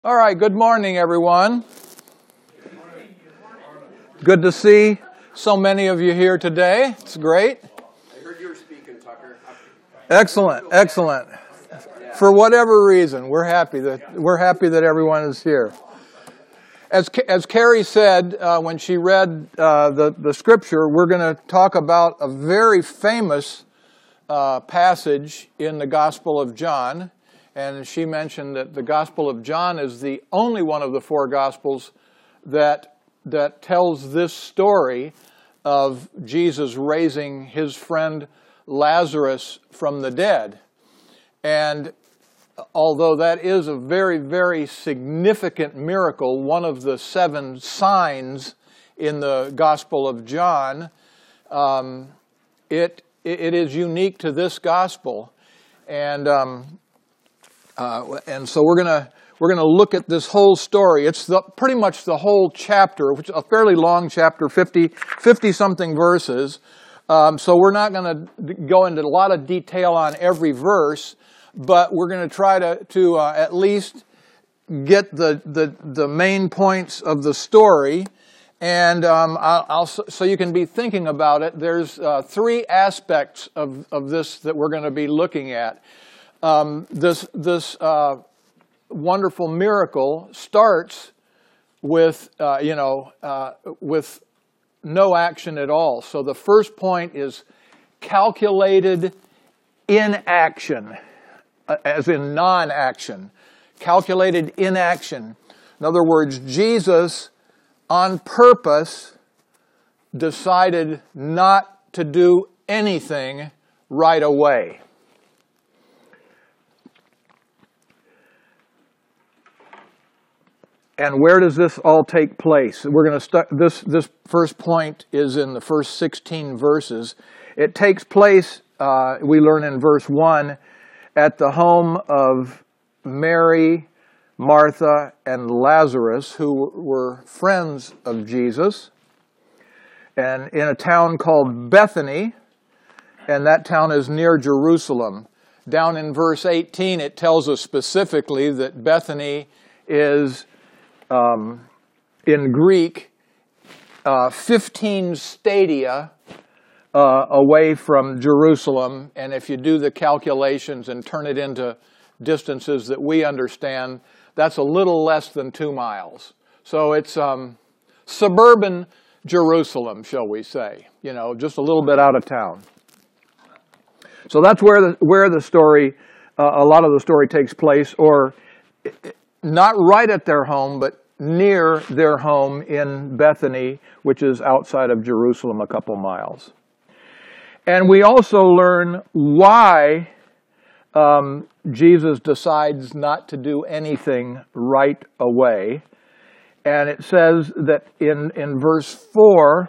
All right, good morning, everyone. Good to see so many of you here today. It's great. I heard you were speaking, Tucker. Excellent. For whatever reason, we're happy that everyone is here. As Carrie said when she read the scripture, we're going to talk about a very famous passage in the Gospel of John. And she mentioned that the Gospel of John is the only one of the four Gospels that tells this story of Jesus raising his friend Lazarus from the dead. And although that is a very, very significant miracle, one of the 7 signs in the Gospel of John, it is unique to this Gospel. And so we're gonna look at this whole story. It's pretty much the whole chapter, which is a fairly long chapter, 50-something verses. So we're not going to go into a lot of detail on every verse, but we're going to try to at least get the main points of the story. And so you can be thinking about it. There's 3 aspects of this that we're going to be looking at. This wonderful miracle starts with with no action at all. So the first point is calculated inaction, as in non-action. Calculated inaction. In other words, Jesus, on purpose, decided not to do anything right away. And where does this all take place? We're going to start. This first point is in the first 16 verses. It takes place, we learn in verse 1, at the home of Mary, Martha, and Lazarus, who were friends of Jesus, and in a town called Bethany, and that town is near Jerusalem. Down in verse 18, it tells us specifically that Bethany is in Greek, 15 stadia away from Jerusalem. And if you do the calculations and turn it into distances that we understand, that's a little less than 2 miles. So it's suburban Jerusalem, shall we say, just a little bit out of town. So that's where the story, a lot of the story takes place, or not right at their home, but near their home in Bethany, which is outside of Jerusalem a couple miles. And we also learn why Jesus decides not to do anything right away. And it says that in verse 4,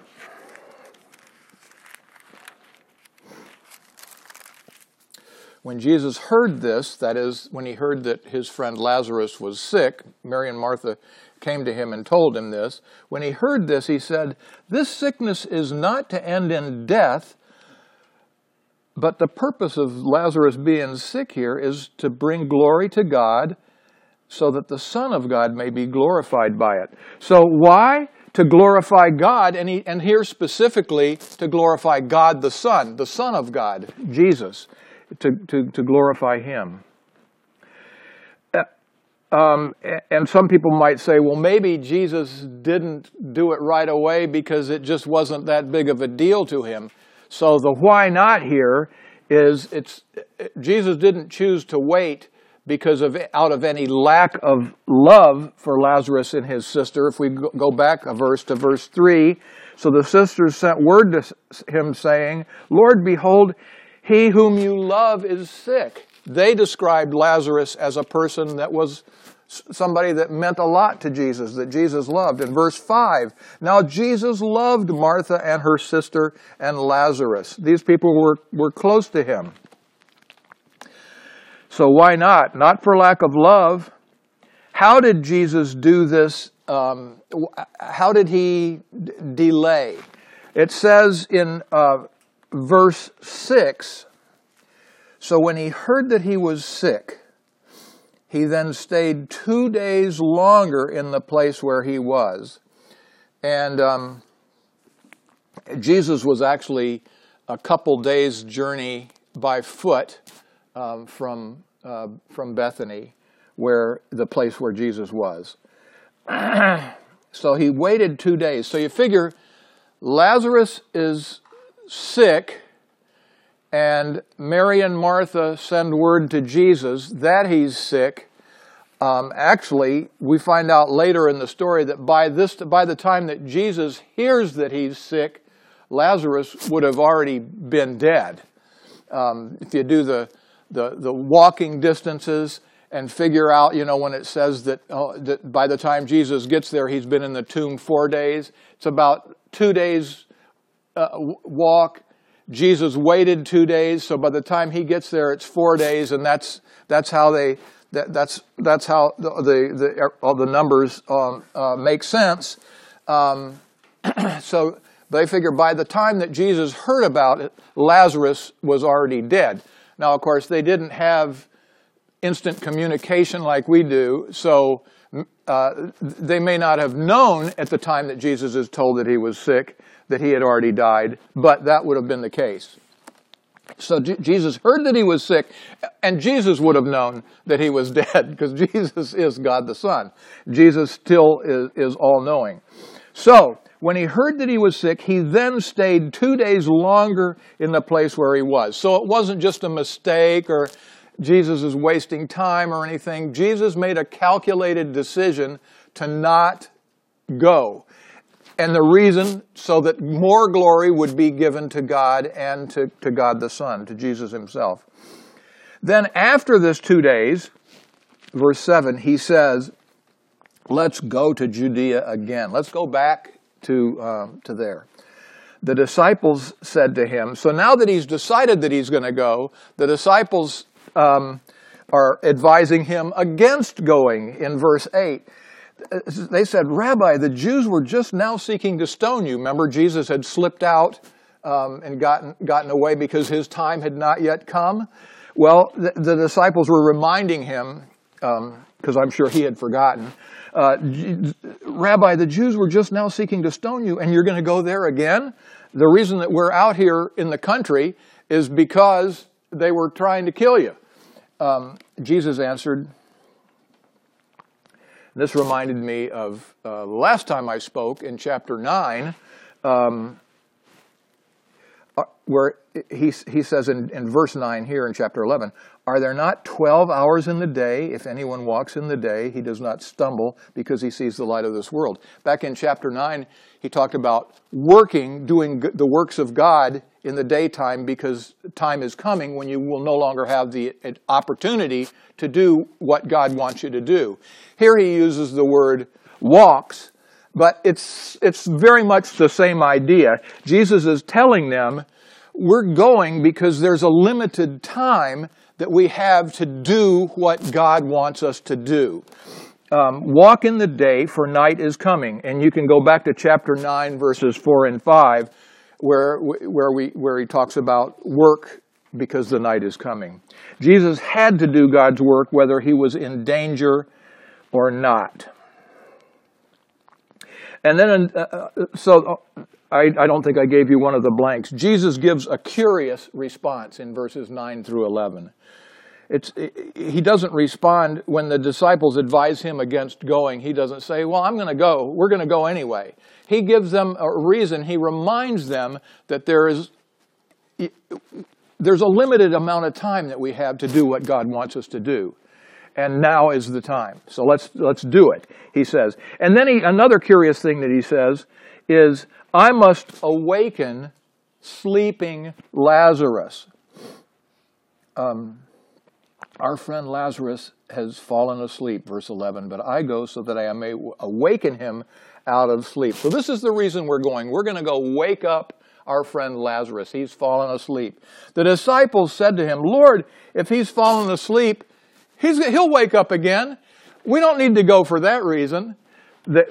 when Jesus heard this, that is, when he heard that his friend Lazarus was sick, Mary and Martha came to him and told him this. When he heard this, he said, "This sickness is not to end in death, but the purpose of Lazarus being sick here is to bring glory to God, so that the Son of God may be glorified by it." So why? To glorify God, and here specifically to glorify God the Son of God, Jesus. To glorify him. And some people might say, well, maybe Jesus didn't do it right away because it just wasn't that big of a deal to him. So the why not here is Jesus didn't choose to wait out of any lack of love for Lazarus and his sister. If we go back a verse to verse 3, so the sisters sent word to him saying, "Lord, behold, he whom you love is sick." They described Lazarus as a person that was somebody that meant a lot to Jesus, that Jesus loved. In verse 5, now Jesus loved Martha and her sister and Lazarus. These people were close to him. So why not? Not for lack of love. How did Jesus do this? How did he delay? It says in verse 6, so when he heard that he was sick, he then stayed 2 days longer in the place where he was. And Jesus was actually a couple days' journey by foot from Bethany, where the place where Jesus was. So he waited 2 days. So you figure Lazarus is sick, and Mary and Martha send word to Jesus that he's sick. Actually, we find out later in the story that by the time that Jesus hears that he's sick, Lazarus would have already been dead. If you do the walking distances and figure out, when it says that by the time Jesus gets there, he's been in the tomb 4 days. It's about 2 days walk. Jesus waited 2 days, so by the time he gets there, it's 4 days, and that's how all the numbers make sense. So they figure by the time that Jesus heard about it, Lazarus was already dead. Now, of course, they didn't have instant communication like we do, so they may not have known at the time that Jesus is told that he was sick that he had already died, but that would have been the case. So Jesus heard that he was sick, and Jesus would have known that he was dead, because Jesus is God the Son. Jesus still is all-knowing. So when he heard that he was sick, he then stayed 2 days longer in the place where he was. So it wasn't just a mistake or Jesus is wasting time or anything. Jesus made a calculated decision to not go. And the reason, so that more glory would be given to God and to God the Son, to Jesus himself. Then after this 2 days, verse 7, he says, let's go to Judea again. Let's go back to there. The disciples said to him, so now that he's decided that he's going to go, the disciples are advising him against going in verse 8. They said, Rabbi, the Jews were just now seeking to stone you. Remember, Jesus had slipped out and gotten away because his time had not yet come. Well, the disciples were reminding him, because I'm sure he had forgotten, Rabbi, the Jews were just now seeking to stone you, and you're going to go there again? The reason that we're out here in the country is because they were trying to kill you. Jesus answered, this reminded me of the last time I spoke in chapter 9, where he says in verse 9 here in chapter 11, are there not 12 hours in the day? If anyone walks in the day, he does not stumble because he sees the light of this world. Back in chapter 9, he talked about doing the works of God in the daytime, because time is coming when you will no longer have the opportunity to do what God wants you to do. Here he uses the word walks, but it's very much the same idea. Jesus is telling them, we're going because there's a limited time that we have to do what God wants us to do. Walk in the day, for night is coming. And you can go back to chapter 9, verses 4 and 5, where he talks about work because the night is coming. Jesus had to do God's work whether he was in danger or not. And then, I don't think I gave you one of the blanks. Jesus gives a curious response in verses 9 through 11. He doesn't respond when the disciples advise him against going. He doesn't say, well, I'm going to go. We're going to go anyway. He gives them a reason. He reminds them that there's a limited amount of time that we have to do what God wants us to do. And now is the time. So let's do it, he says. And then another curious thing that he says is, I must awaken sleeping Lazarus. Our friend Lazarus has fallen asleep, verse 11, but I go so that I may awaken him out of sleep. So this is the reason we're going. We're going to go wake up our friend Lazarus. He's fallen asleep. The disciples said to him, Lord, if he's fallen asleep, he'll wake up again. We don't need to go for that reason. They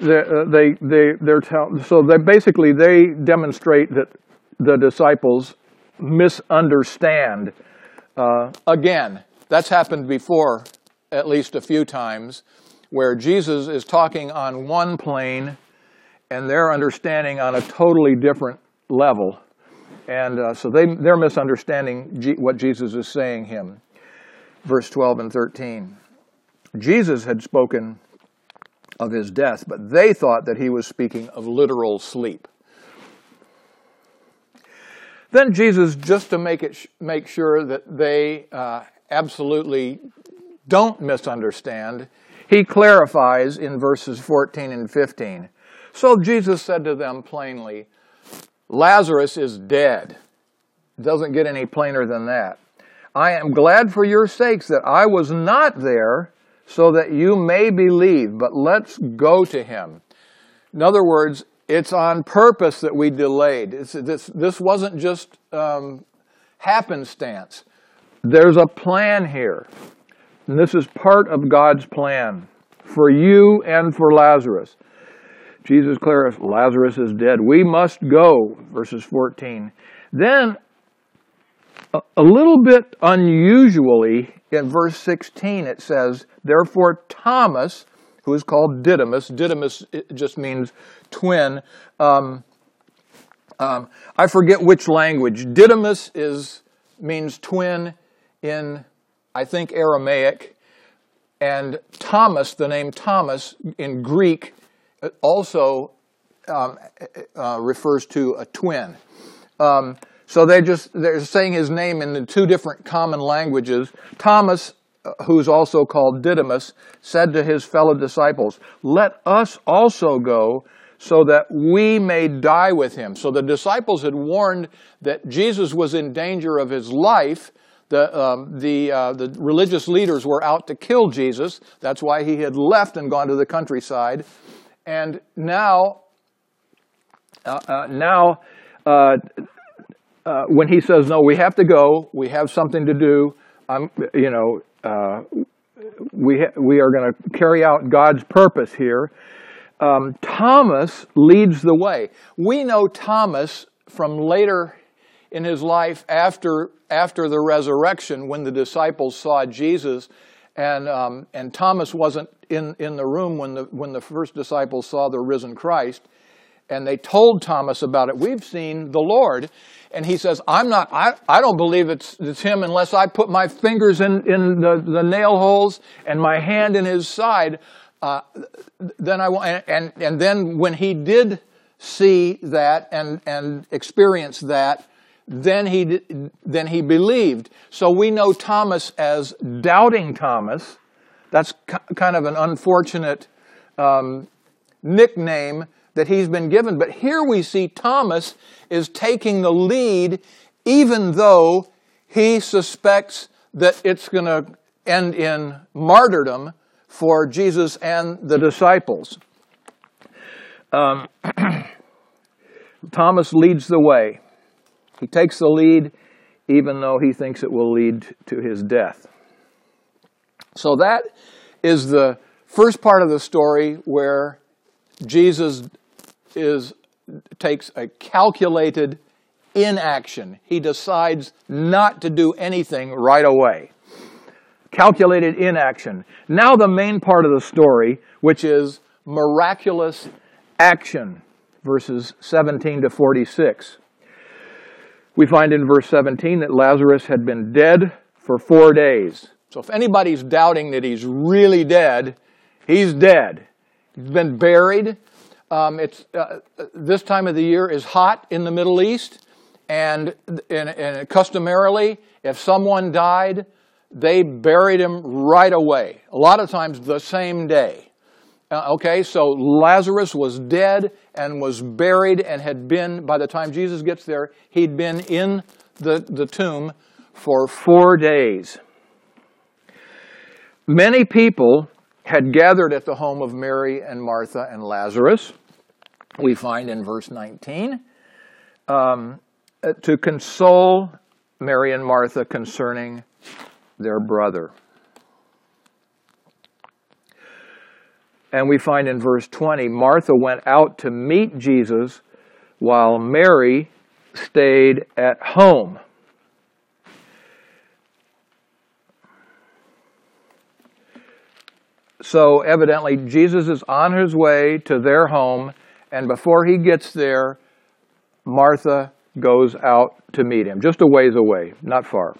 demonstrate that the disciples misunderstand. Again, that's happened before at least a few times where Jesus is talking on one plane and they're understanding on a totally different level. And so they're misunderstanding what Jesus is saying him. Verse 12 and 13. Jesus had spoken of his death, but they thought that he was speaking of literal sleep. Then Jesus, just to make sure that they absolutely don't misunderstand, he clarifies in verses 14 and 15. So Jesus said to them plainly, Lazarus is dead. It doesn't get any plainer than that. I am glad for your sakes that I was not there, so that you may believe, but let's go to him. In other words, it's on purpose that we delayed. This wasn't just happenstance. There's a plan here. And this is part of God's plan for you and for Lazarus. Jesus clarifies, Lazarus is dead. We must go, verses 14. Then, a little bit unusually, in verse 16 it says, therefore Thomas, who is called Didymus, Didymus just means twin. I forget which language. Didymus means twin in, I think, Aramaic. And Thomas, the name Thomas in Greek, also refers to a twin. So they're saying his name in the two different common languages. Thomas, who's also called Didymus, said to his fellow disciples, let us also go so that we may die with him. So the disciples had warned that Jesus was in danger of his life. The religious leaders were out to kill Jesus. That's why he had left and gone to the countryside. And now, when he says, no, we have to go, we have something to do, we are going to carry out God's purpose here, Thomas leads the way. We know Thomas from later in his life after the resurrection, when the disciples saw Jesus, and Thomas wasn't in the room when the first disciples saw the risen Christ, and they told Thomas about it. We've seen the Lord. And he says, I don't believe it's him unless I put my fingers in the nail holes and my hand in his side. Then I will. And then when he did see that and experience that, then he believed. So we know Thomas as Doubting Thomas. That's kind of an unfortunate nickname that he's been given. But here we see Thomas is taking the lead, even though he suspects that it's going to end in martyrdom for Jesus and the disciples. Thomas leads the way. He takes the lead, even though he thinks it will lead to his death. So that is the first part of the story where Jesus takes a calculated inaction. He decides not to do anything right away. Calculated inaction. Now the main part of the story, which is miraculous action, verses 17 to 46. We find in verse 17 that Lazarus had been dead for 4 days. So if anybody's doubting that he's really dead, he's dead. He's been buried. This time of the year is hot in the Middle East, and customarily, if someone died, they buried him right away. A lot of times the same day. So Lazarus was dead and was buried and had been, by the time Jesus gets there, he'd been in the tomb for 4 days. Many people had gathered at the home of Mary and Martha and Lazarus, we find in verse 19, to console Mary and Martha concerning their brother. And we find in verse 20, Martha went out to meet Jesus while Mary stayed at home. So evidently, Jesus is on his way to their home, and before he gets there, Martha goes out to meet him, just a ways away, not far.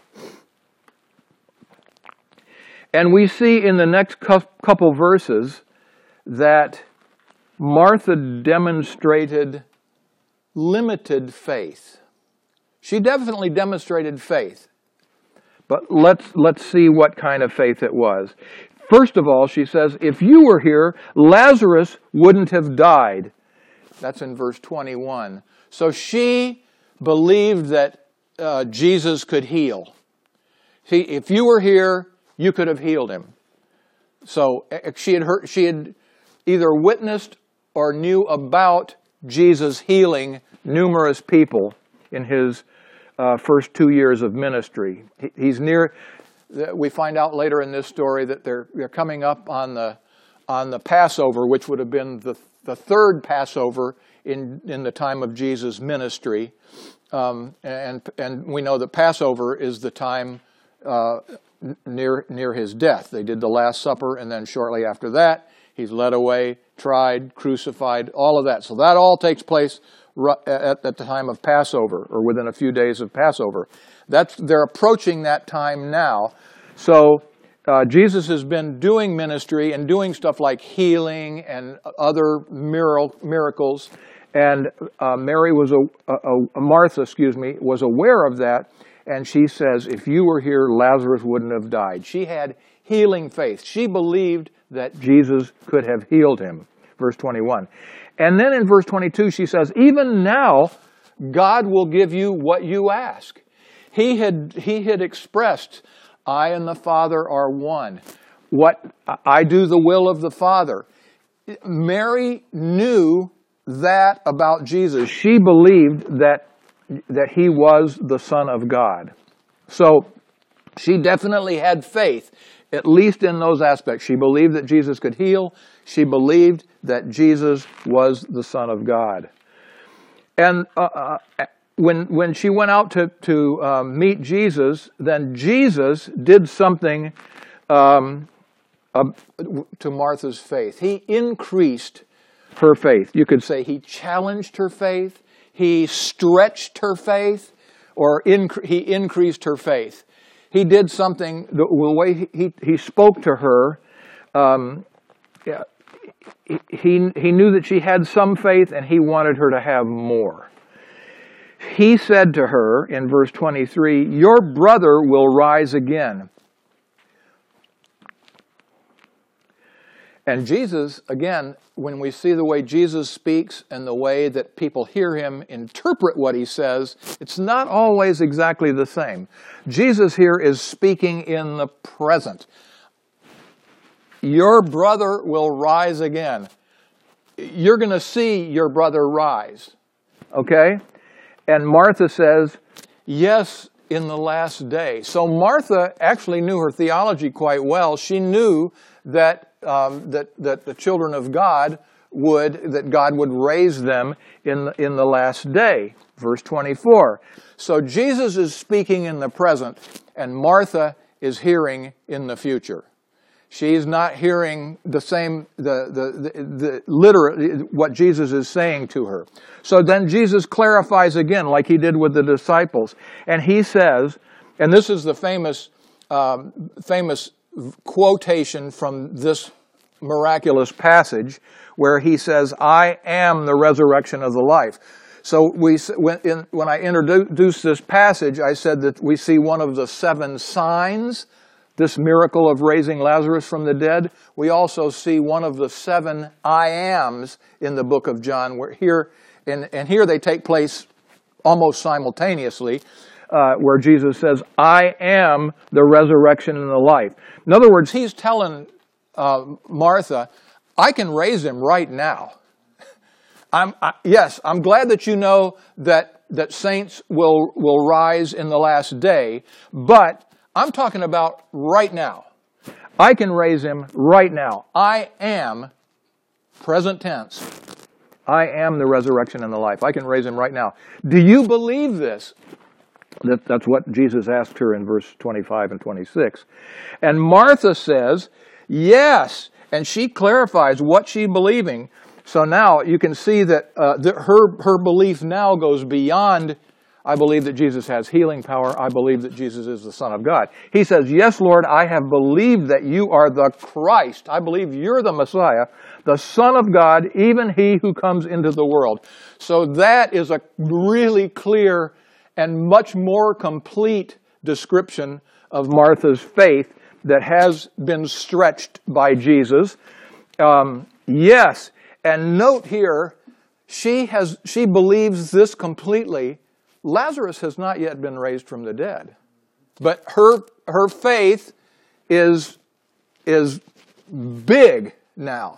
And we see in the next couple verses that Martha demonstrated limited faith. She definitely demonstrated faith. But let's see what kind of faith it was. First of all, she says, if you were here, Lazarus wouldn't have died. That's in verse 21. So she believed that Jesus could heal. See, if you were here, you could have healed him. So she had either witnessed or knew about Jesus healing numerous people in his first 2 years of ministry. He's near. We find out later in this story that they're coming up on the Passover, which would have been the third Passover in the time of Jesus' ministry, and we know that Passover is the time near his death. They did the Last Supper, and then shortly after that, he's led away, tried, crucified, all of that. So that all takes place at the time of Passover, or within a few days of Passover. They're approaching that time now. So Jesus has been doing ministry and doing stuff like healing and other miracles. And Martha, was aware of that. And she says, if you were here, Lazarus wouldn't have died. She had healing faith. She believed that Jesus could have healed him. Verse 21. And then in verse 22, she says, even now, God will give you what you ask. He had expressed, I and the Father are one. I do the will of the Father. Mary knew that about Jesus. She believed that he was the Son of God. So she definitely had faith, at least in those aspects. She believed that Jesus could heal. She believed that Jesus was the Son of God. And when she went out to meet Jesus, then Jesus did something to Martha's faith. He increased her faith. You could say he challenged her faith, he stretched her faith, or he increased her faith. He did something, the way he spoke to her, he knew that she had some faith and he wanted her to have more. He said to her in verse 23, your brother will rise again. And Jesus, again, when we see the way Jesus speaks and the way that people hear him interpret what he says, it's not always exactly the same. Jesus here is speaking in the present. Your brother will rise again. You're going to see your brother rise. Okay? And Martha says, yes, in the last day. So Martha actually knew her theology quite well. She knew that the children of God that God would raise them in the last day. Verse 24. So Jesus is speaking in the present, and Martha is hearing in the future. She's not hearing the same, literally what Jesus is saying to her. So then Jesus clarifies again, like he did with the disciples. And he says, and this is the famous quotation from this miraculous passage, where he says, I am the resurrection of the life. So when I introduced this passage, I said that we see one of the 7 signs, this miracle of raising Lazarus from the dead. We also see one of the 7 I ams in the book of John, where here they take place almost simultaneously, where Jesus says, I am the resurrection and the life. In other words, he's telling Martha, I can raise him right now. Yes, I'm glad that you know that saints will rise in the last day, but I'm talking about right now. I can raise him right now. I am, present tense, I am the resurrection and the life. I can raise him right now. Do you believe this? That's what Jesus asked her in verse 25 and 26. And Martha says, yes, And she clarifies what she's believing. So now you can see that her belief now goes beyond, I believe that Jesus has healing power. I believe that Jesus is the Son of God. He says, yes, Lord, I have believed that you are the Christ. I believe you're the Messiah, the Son of God, even he who comes into the world. So that is a really clear and much more complete description of Martha's faith that has been stretched by Jesus. Yes, and note here, she believes this completely. Lazarus has not yet been raised from the dead, but her faith is big now.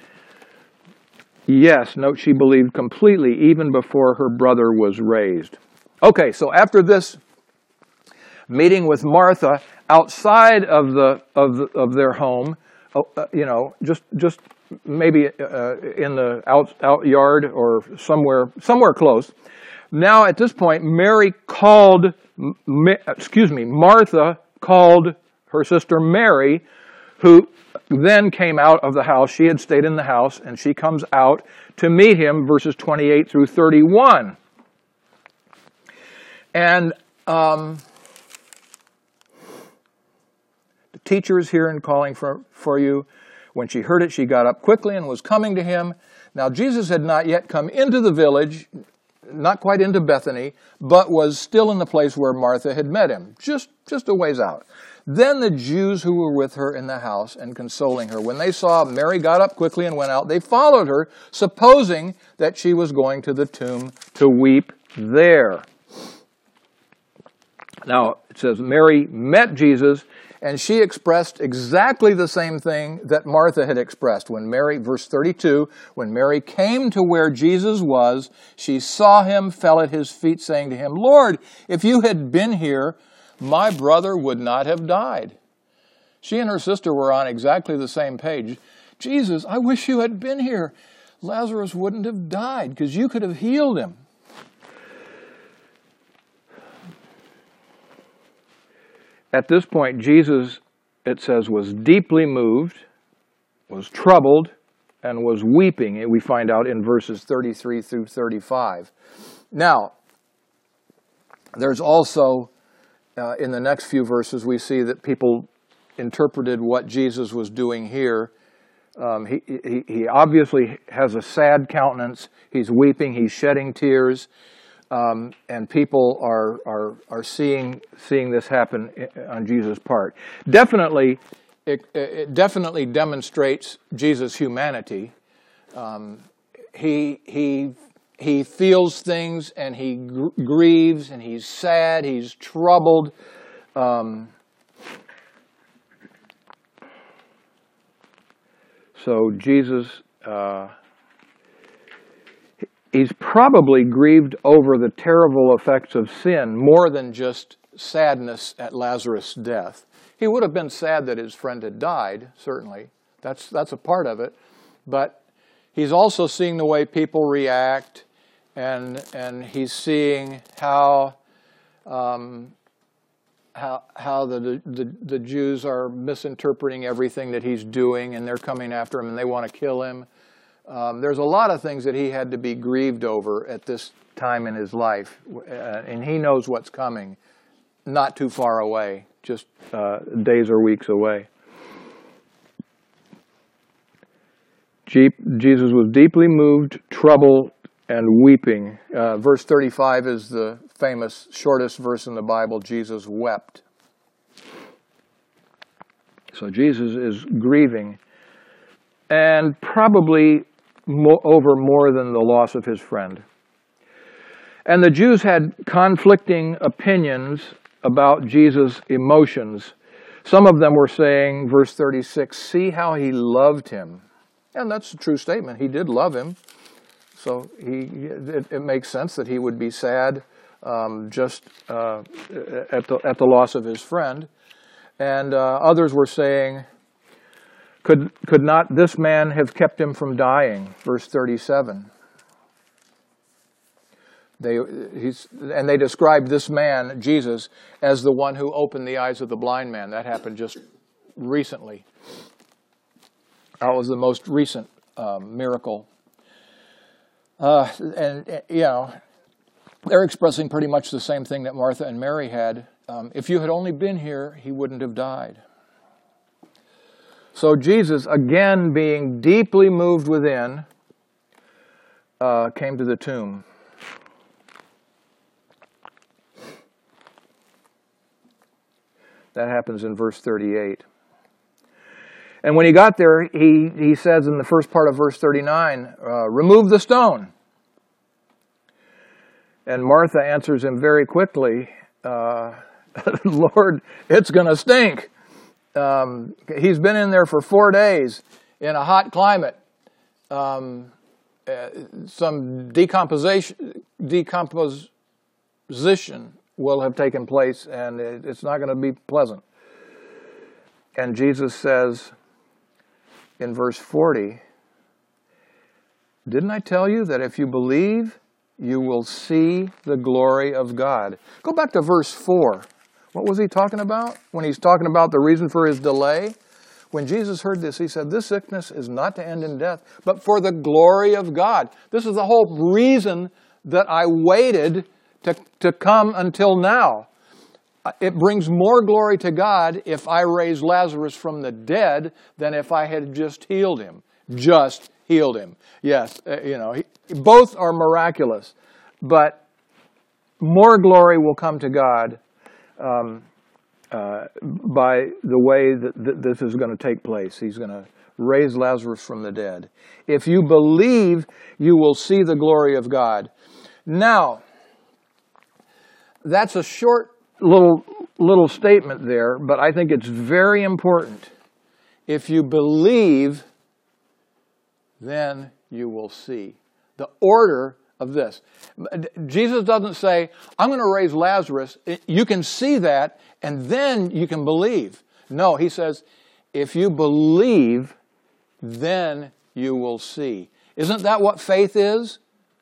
Yes, note she believed completely even before her brother was raised. Okay, so after this meeting with Martha outside of their home, just maybe in the out yard or somewhere close. Now at this point, Martha called her sister Mary, who then came out of the house. She had stayed in the house, and she comes out to meet him, verses 28 through 31. And the teacher is here and calling for you. When she heard it, she got up quickly and was coming to him. Now Jesus had not yet come into the village, not quite into Bethany, but was still in the place where Martha had met him, just a ways out. Then the Jews who were with her in the house and consoling her, when they saw Mary got up quickly and went out, they followed her, supposing that she was going to the tomb to weep there. Now, it says Mary met Jesus, and she expressed exactly the same thing that Martha had expressed. When Mary, verse 32, when Mary came to where Jesus was, she saw him, fell at his feet, saying to him, Lord, if you had been here, my brother would not have died. She and her sister were on exactly the same page. Jesus, I wish you had been here. Lazarus wouldn't have died because you could have healed him. At this point, Jesus, it says, was deeply moved, was troubled, and was weeping. We find out in verses 33 through 35. Now, there's also, in the next few verses, we see that people interpreted what Jesus was doing here. He obviously has a sad countenance. He's weeping. He's shedding tears. And people are seeing this happen on Jesus' part. Definitely, it definitely demonstrates Jesus' humanity. He feels things, and he grieves, and he's sad, he's troubled. So Jesus, he's probably grieved over the terrible effects of sin more than just sadness at Lazarus' death. He would have been sad that his friend had died, certainly. That's a part of it. But he's also seeing the way people react, and he's seeing how the Jews are misinterpreting everything that he's doing, and they're coming after him, and they want to kill him. There's a lot of things that he had to be grieved over at this time in his life, and he knows what's coming, not too far away, just days or weeks away. Jesus was deeply moved, troubled, and weeping. Verse 35 is the famous, shortest verse in the Bible. Jesus wept. So Jesus is grieving, and probably over more than the loss of his friend. And the Jews had conflicting opinions about Jesus' emotions. Some of them were saying, verse 36, see how he loved him. And that's a true statement. He did love him. So it makes sense that he would be sad just at the loss of his friend. And others were saying, could not this man have kept him from dying? Verse 37. They described this man, Jesus, as the one who opened the eyes of the blind man. That happened just recently. That was the most recent miracle. They're expressing pretty much the same thing that Martha and Mary had. If you had only been here, he wouldn't have died. So Jesus, again being deeply moved within, came to the tomb. That happens in verse 38. And when he got there, he says in the first part of verse 39, remove the stone. And Martha answers him very quickly, Lord, it's going to stink. He's been in there for 4 days in a hot climate. Some decomposition will have taken place, and it's not going to be pleasant. And Jesus says in verse 40, didn't I tell you that if you believe, you will see the glory of God? Go back to verse 4. What was he talking about when he's talking about the reason for his delay? When Jesus heard this, he said, this sickness is not to end in death, but for the glory of God. This is the whole reason that I waited to come until now. It brings more glory to God if I raise Lazarus from the dead than if I had just healed him. Just healed him. Yes, both are miraculous, but more glory will come to God by the way that this is going to take place. He's going to raise Lazarus from the dead. If you believe, you will see the glory of God. Now, that's a short little statement there, but I think it's very important. If you believe, then you will see. The order of this. Jesus doesn't say, I'm going to raise Lazarus. You can see that, and then you can believe. No, he says, if you believe, then you will see. Isn't that what faith is?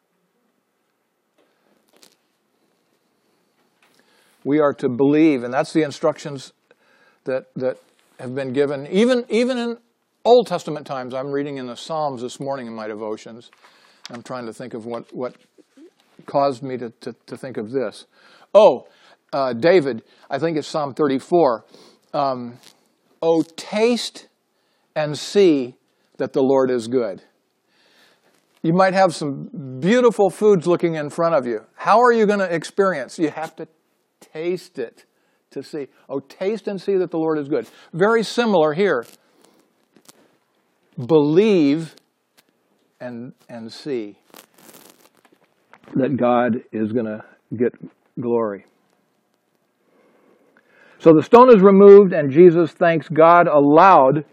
We are to believe, and that's the instructions that have been given. Even in Old Testament times, I'm reading in the Psalms this morning in my devotions. I'm trying to think of what caused me to think of this. David, I think it's Psalm 34. Oh, taste and see that the Lord is good. You might have some beautiful foods looking in front of you. How are you going to experience? You have to taste it to see. Oh, taste and see that the Lord is good. Very similar here. Believe and see that God is going to get glory. So the stone is removed, and Jesus thanks God aloud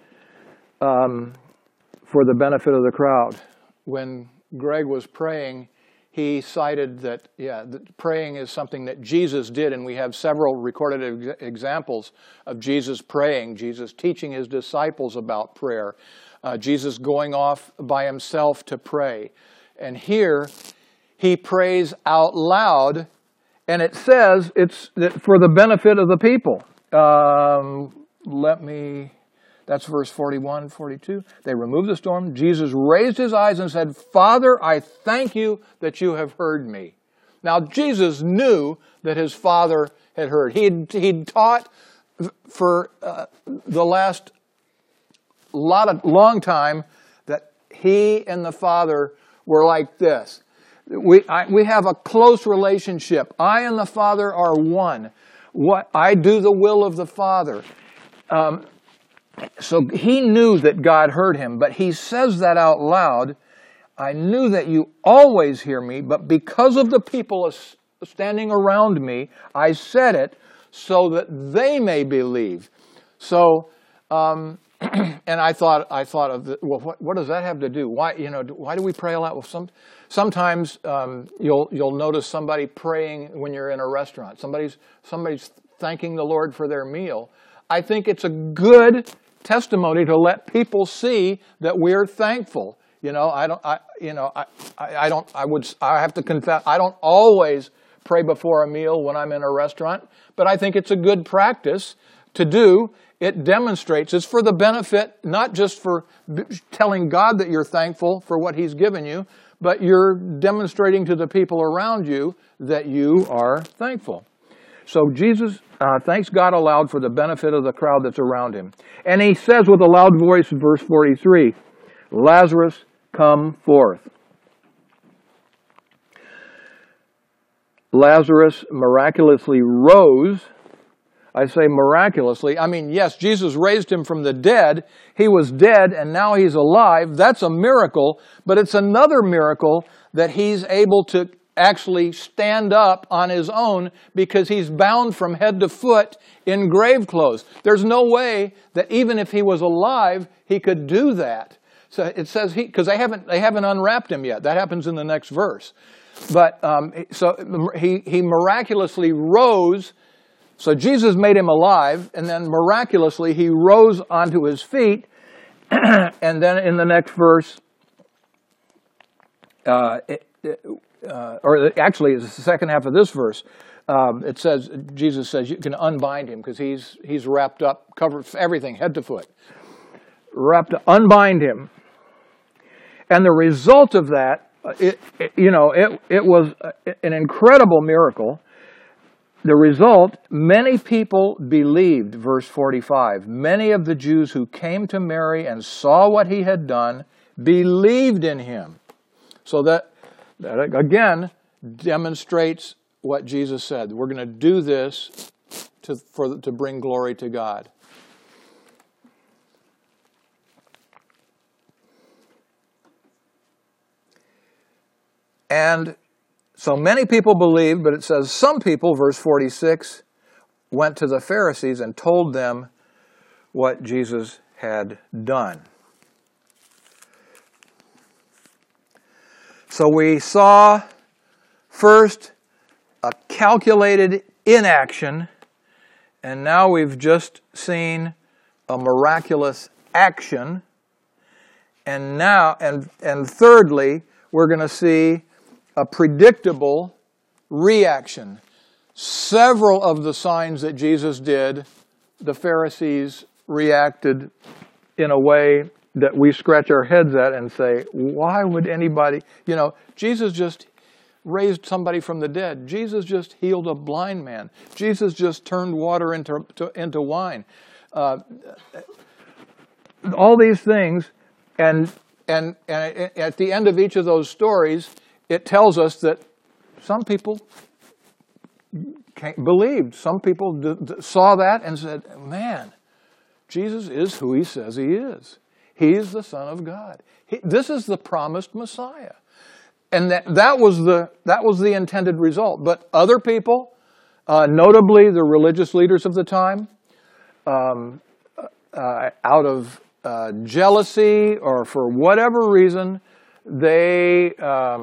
for the benefit of the crowd. When Greg was praying, he cited that, that praying is something that Jesus did, and we have several recorded examples of Jesus praying, Jesus teaching his disciples about prayer, Jesus going off by himself to pray. And here, he prays out loud, and it says it's for the benefit of the people. That's verse 41, 42. They removed the stone. Jesus raised his eyes and said, Father, I thank you that you have heard me. Now, Jesus knew that his Father had heard. He'd taught for the last long time that he and the Father were like this. We have a close relationship. I and the Father are one. I do the will of the Father. So he knew that God heard him, but he says that out loud. I knew that you always hear me, but because of the people standing around me, I said it so that they may believe. So, and I thought of what does that have to do? Why do we pray a lot? Well, sometimes you'll notice somebody praying when you're in a restaurant. Somebody's thanking the Lord for their meal. I think it's a good testimony to let people see that we're thankful. I have to confess, I don't always pray before a meal when I'm in a restaurant, but I think it's a good practice to do. it demonstrates, it's for the benefit, not just for telling God that you're thankful for what He's given you, but you're demonstrating to the people around you that you are thankful. So Jesus thanks God aloud for the benefit of the crowd that's around him. And he says with a loud voice in verse 43, Lazarus, come forth. Lazarus miraculously rose. I say miraculously. I mean, yes, Jesus raised him from the dead. He was dead and now he's alive. That's a miracle, but it's another miracle that he's able to actually stand up on his own because he's bound from head to foot in grave clothes. There's no way that even if he was alive, he could do that. So it says because they haven't unwrapped him yet. That happens in the next verse. But so he miraculously rose. So Jesus made him alive, and then miraculously he rose onto his feet. And then in the next verse, or actually it's the second half of this verse, it says, Jesus says you can unbind him because he's wrapped up, covered everything, head to foot. Unbind him. And the result of that, it was an incredible miracle. The result, many people believed, verse 45. Many of the Jews who came to Mary and saw what he had done believed in him. So that again demonstrates what Jesus said. We're going to do this to bring glory to God. And so many people believed, but it says some people, verse 46, went to the Pharisees and told them what Jesus had done. So we saw first a calculated inaction, and now we've just seen a miraculous action. And now, and thirdly, we're going to see a predictable reaction. Several of the signs that Jesus did, the Pharisees reacted in a way that we scratch our heads at and say, why would anybody, Jesus just raised somebody from the dead. Jesus just healed a blind man. Jesus just turned water into wine. All these things, and at the end of each of those stories, it tells us that some people believed. Some people saw that and said, man, Jesus is who he says he is. He is the Son of God. This is the promised Messiah. And that was the intended result. But other people, notably the religious leaders of the time, out of jealousy or for whatever reason, they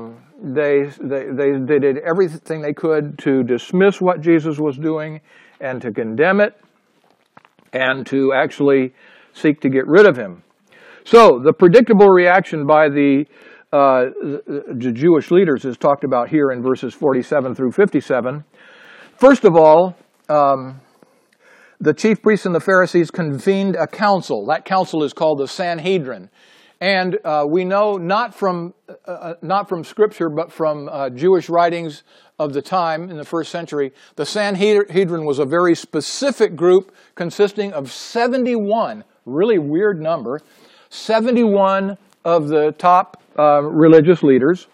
did everything they could to dismiss what Jesus was doing and to condemn it and to actually seek to get rid of him. So the predictable reaction by the Jewish leaders is talked about here in verses 47 through 57. First of all, the chief priests and the Pharisees convened a council. That council is called the Sanhedrin. And we know not from Scripture, but from Jewish writings of the time in the first century, the Sanhedrin was a very specific group consisting of 71, really weird number, 71 of the top religious leaders.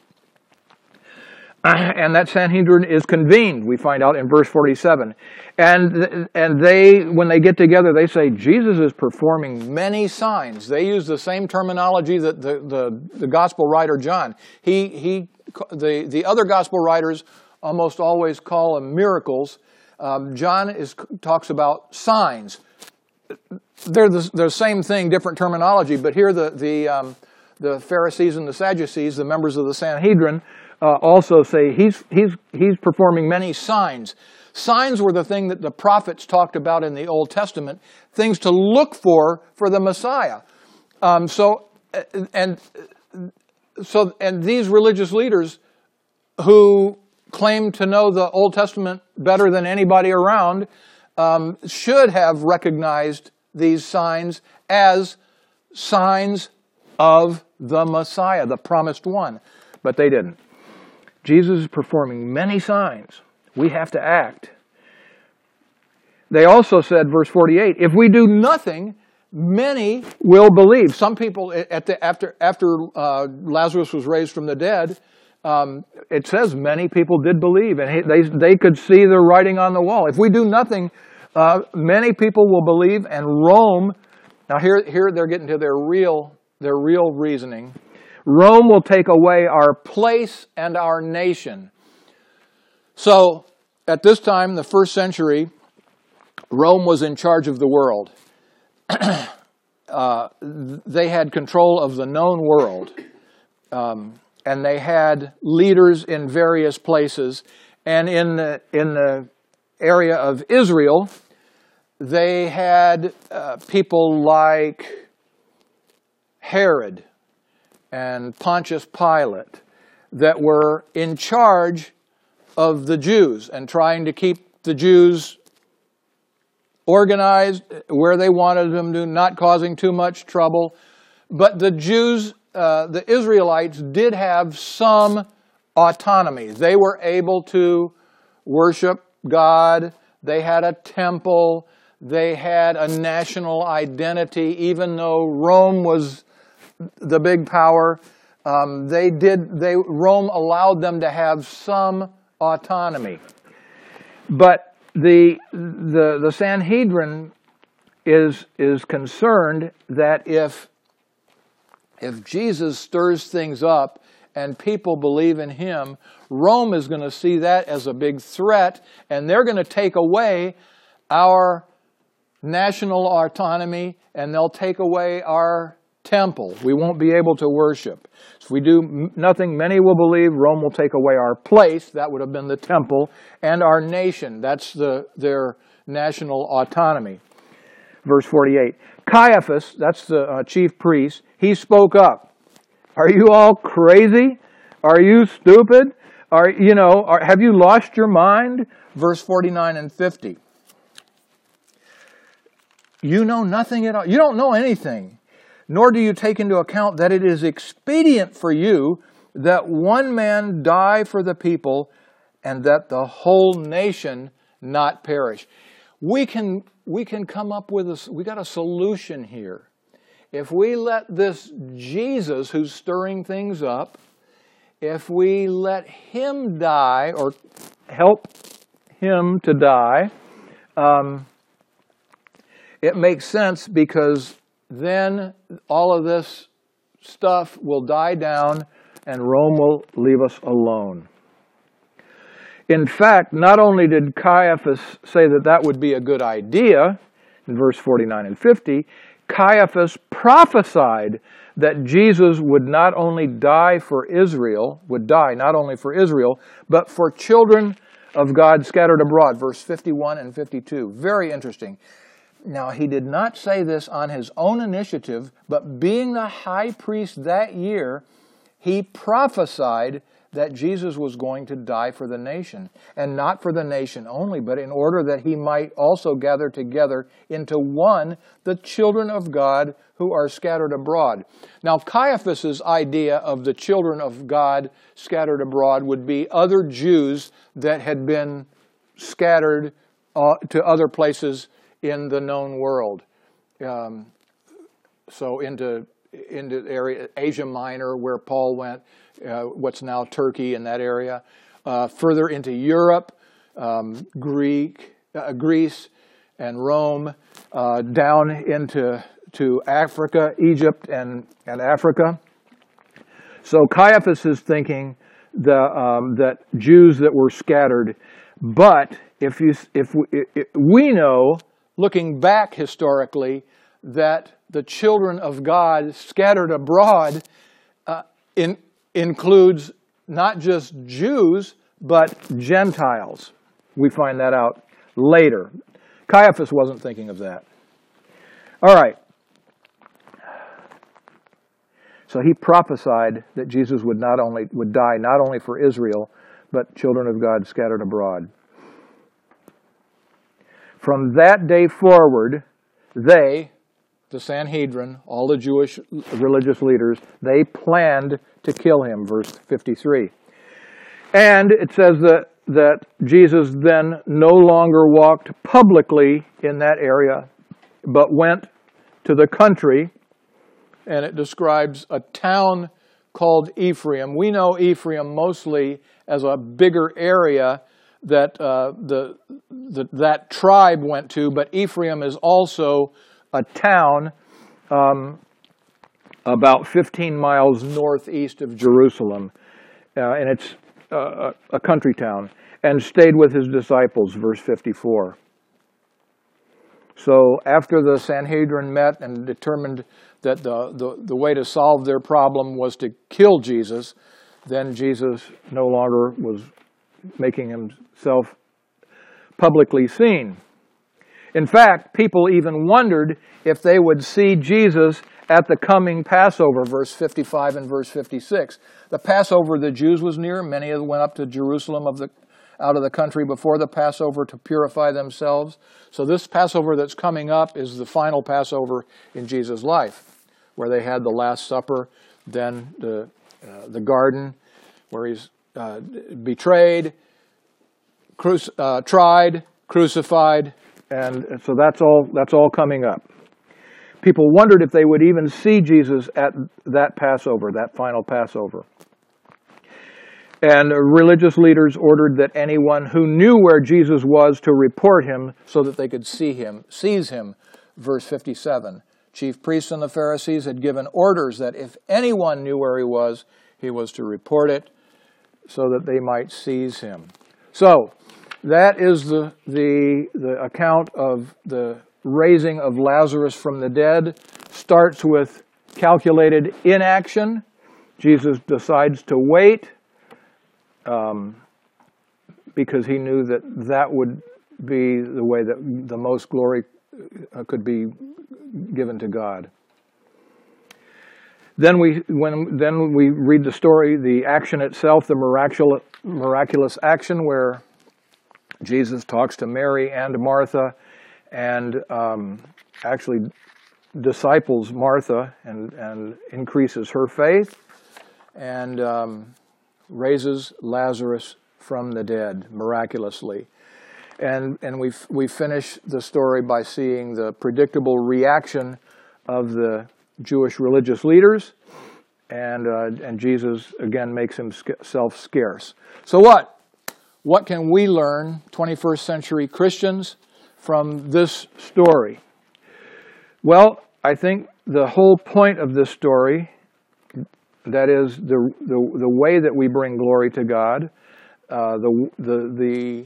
And that Sanhedrin is convened, we find out in verse 47. And they, when they get together, they say, Jesus is performing many signs. They use the same terminology that the gospel writer John. The other gospel writers almost always call them miracles. John talks about signs. They're the same thing, different terminology, but here the Pharisees and the Sadducees, the members of the Sanhedrin, also say he's performing many signs. Signs were the thing that the prophets talked about in the Old Testament, things to look for the Messiah. And these religious leaders who claim to know the Old Testament better than anybody around should have recognized these signs as signs of the Messiah, the promised one. But they didn't. Jesus is performing many signs. We have to act. They also said, verse 48, if we do nothing, many will believe. Some people, after Lazarus was raised from the dead, it says many people did believe, and they could see the writing on the wall. If we do nothing, many people will believe, and Rome, now here they're getting to their real reasoning. Rome will take away our place and our nation. So, at this time, the first century, Rome was in charge of the world. They had control of the known world. And they had leaders in various places. And in the area of Israel, they had people like Herod and Pontius Pilate that were in charge of the Jews and trying to keep the Jews organized where they wanted them to, not causing too much trouble. But the Jews, the Israelites, did have some autonomy. They were able to worship God. They had a temple. They had a national identity, even though Rome was the big power. Rome allowed them to have some autonomy. But the Sanhedrin is concerned that if Jesus stirs things up and people believe in him, Rome is going to see that as a big threat, and they're going to take away our national autonomy, and they'll take away our temple. We won't be able to worship. If we do nothing, many will believe. Rome will take away our place. That would have been the temple. And our nation. That's their national autonomy. Verse 48. Caiaphas, that's the chief priest, he spoke up. Are you all crazy? Are you stupid? Have you lost your mind? Verse 49 and 50. You know nothing at all. You don't know anything. Nor do you take into account that it is expedient for you that one man die for the people and that the whole nation not perish. We can come up with we got a solution here. If we let this Jesus who's stirring things up, if we let him die or help him to die, it makes sense, because then all of this stuff will die down and Rome will leave us alone. In fact, not only did Caiaphas say that would be a good idea, in verse 49 and 50, Caiaphas prophesied that Jesus would not only die for Israel, but for children of God scattered abroad, verse 51 and 52. Very interesting. Now, he did not say this on his own initiative, but being the high priest that year, he prophesied that Jesus was going to die for the nation. And not for the nation only, but in order that he might also gather together into one the children of God who are scattered abroad. Now, Caiaphas' idea of the children of God scattered abroad would be other Jews that had been scattered to other places in the known world. So into area Asia Minor, where Paul went, what's now Turkey in that area, further into Europe, Greece and Rome, down into Africa, Egypt and Africa. So Caiaphas is thinking that Jews that were scattered, but if we know, looking back historically, that the children of God scattered abroad includes not just Jews, but Gentiles. We find that out later. Caiaphas wasn't thinking of that. All right. So he prophesied that Jesus would die not only for Israel, but children of God scattered abroad. From that day forward, they, the Sanhedrin, all the Jewish religious leaders, they planned to kill him, verse 53. And it says that Jesus then no longer walked publicly in that area, but went to the country, and it describes a town called Ephraim. We know Ephraim mostly as a bigger area that that tribe went to, but Ephraim is also a town about 15 miles northeast of Jerusalem, and it's a country town, and stayed with his disciples, verse 54. So after the Sanhedrin met and determined that the way to solve their problem was to kill Jesus, then Jesus no longer was making himself publicly seen. In fact, people even wondered if they would see Jesus at the coming Passover, verse 55 and verse 56. The Passover of the Jews was near. Many of them went up to Jerusalem out of the country before the Passover to purify themselves. So this Passover that's coming up is the final Passover in Jesus' life, where they had the Last Supper, then the garden, where he's betrayed, tried, crucified, and so that's all coming up. People wondered if they would even see Jesus at that Passover, that final Passover. And religious leaders ordered that anyone who knew where Jesus was to report him so that they could seize him. Verse 57. Chief priests and the Pharisees had given orders that if anyone knew where he was to report it so that they might seize him. So, that is the account of the raising of Lazarus from the dead. Starts with calculated inaction. Jesus decides to wait because he knew that would be the way that the most glory could be given to God. Then we read the story, the action itself, the miraculous action where Jesus talks to Mary and Martha, and actually disciples Martha and increases her faith, and raises Lazarus from the dead miraculously. And we finish the story by seeing the predictable reaction of the Jewish religious leaders, and Jesus again makes himself scarce. So what can we learn, 21st century Christians, from this story? Well, I think the whole point of this story, that is the way that we bring glory to God, the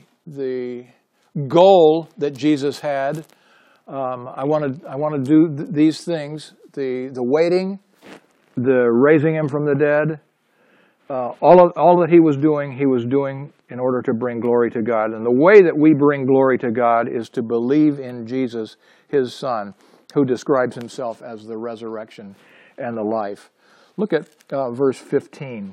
goal that Jesus had. I want to do these things: the waiting, the raising him from the dead. All that he was doing in order to bring glory to God. And the way that we bring glory to God is to believe in Jesus, his Son, who describes himself as the resurrection and the life. Look at verse 15.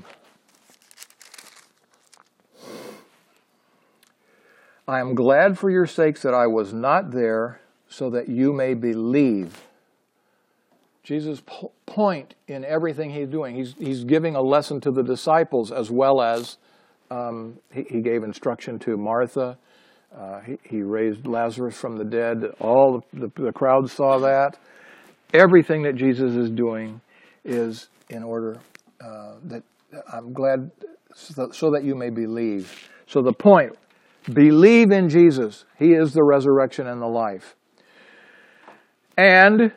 I am glad for your sakes that I was not there, so that you may believe. Jesus' point in everything he's doing, he's giving a lesson to the disciples as well as he gave instruction to Martha. He raised Lazarus from the dead. All the crowd saw that. Everything that Jesus is doing is in order that I'm glad so that you may believe. So the point, believe in Jesus. He is the resurrection and the life. And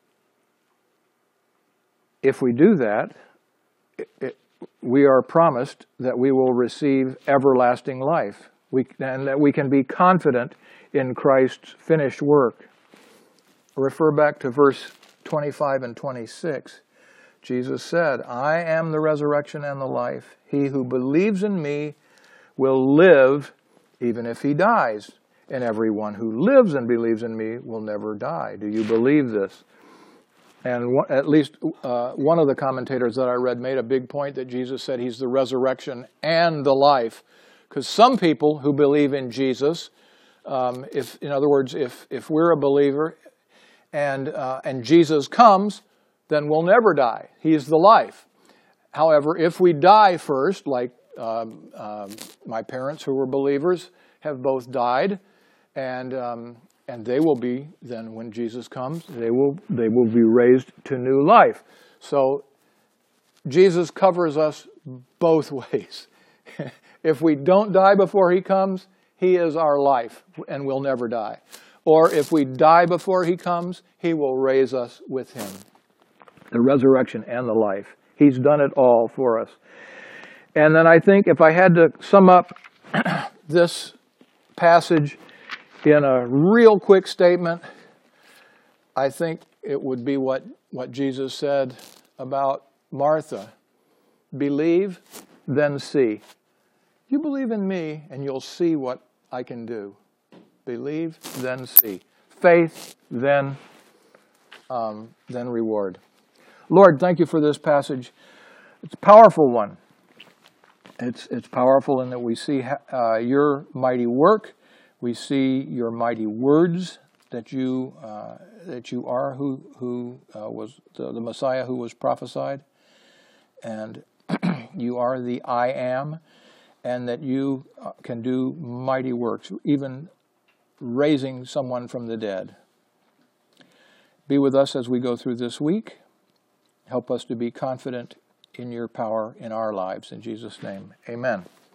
if we do that, we are promised that we will receive everlasting life, and that we can be confident in Christ's finished work. Refer back to verse 25 and 26. Jesus said, I am the resurrection and the life. He who believes in me will live even if he dies, and everyone who lives and believes in me will never die. Do you believe this? And at least one of the commentators that I read made a big point that Jesus said he's the resurrection and the life. Because some people who believe in Jesus, if we're a believer and Jesus comes, then we'll never die. He's the life. However, if we die first, like my parents who were believers have both died, and they will be, then when Jesus comes, they will be raised to new life. So Jesus covers us both ways. If we don't die before he comes, he is our life and we'll never die. Or if we die before he comes, he will raise us with him. The resurrection and the life. He's done it all for us. And then I think if I had to sum up this passage in a real quick statement, I think it would be what Jesus said about Martha. Believe, then see. You believe in me, and you'll see what I can do. Believe, then see. Faith, then reward. Lord, thank you for this passage. It's a powerful one. It's powerful in that we see your mighty work. We see your mighty words that you are who was the Messiah who was prophesied, and you are the I am, and that you can do mighty works, even raising someone from the dead. Be with us as we go through this week. Help us to be confident in your power in our lives. In Jesus' name, amen.